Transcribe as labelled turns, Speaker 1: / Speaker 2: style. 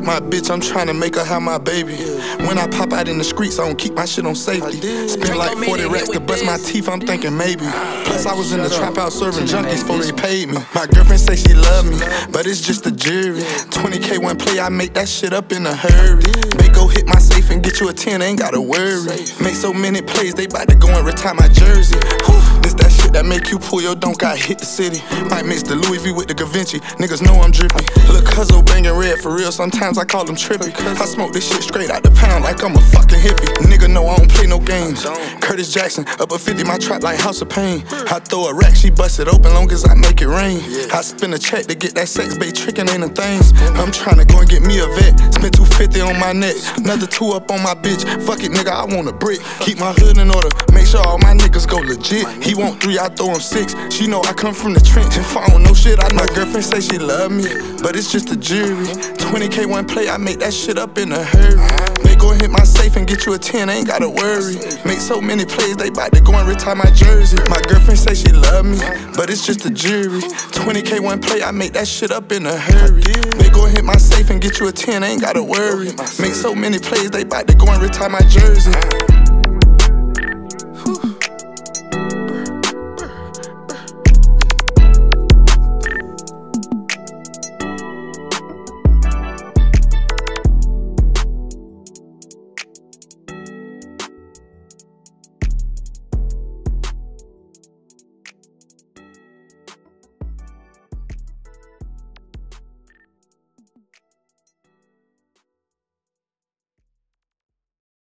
Speaker 1: My bitch, I'm tryna make her have my baby. When I pop out in the streets, I don't keep my shit on safety. Spend like 40 racks to bust my teeth, I'm thinking maybe. Plus I was in the trap out serving junkies before they paid me. My girlfriend say she love me, but it's just a jury. 20K one play, I make that shit up in a hurry. They go hit my safe and get you a 10, ain't gotta worry. Make so many plays, they bout to go and retire my jersey. This that shit that make you pull your donk out, hit the city. Might mix the Louis V with the Givenchy, niggas know I'm drippy. Look, Cuzzo bangin' red for real, sometimes I call him trippy. I smoke this shit straight out the pound like I'm a fucking hippie. Nigga know I don't play no games. Curtis Jackson, up a 50, my trap like House of Pain. I throw a rack, she bust it open long as I make it rain. I spend a check to get that sex, babe, trickin' ain't a thing. I'm tryna go and get me a vet, spend 250 on my neck, another 2 up on my bitch. Fuck it, nigga, I want a brick. Keep my hood in order, make sure all my niggas go legit. He want 3, I throw him 6. She know I come from the trench. If I don't know shit, I know. My girlfriend say she love me, but it's just a jury. 20K one play, I make that shit up in a hurry. They go and hit my safe and get you a 10, ain't gotta worry. Make so many plays, they bout to go and retire my jersey. My girlfriend say she love me, but it's just a jury. 20K one play, I make that shit up in a hurry. They go and hit my safe and get you a 10, ain't gotta worry. Make so many plays, they bout to go and retire my jersey.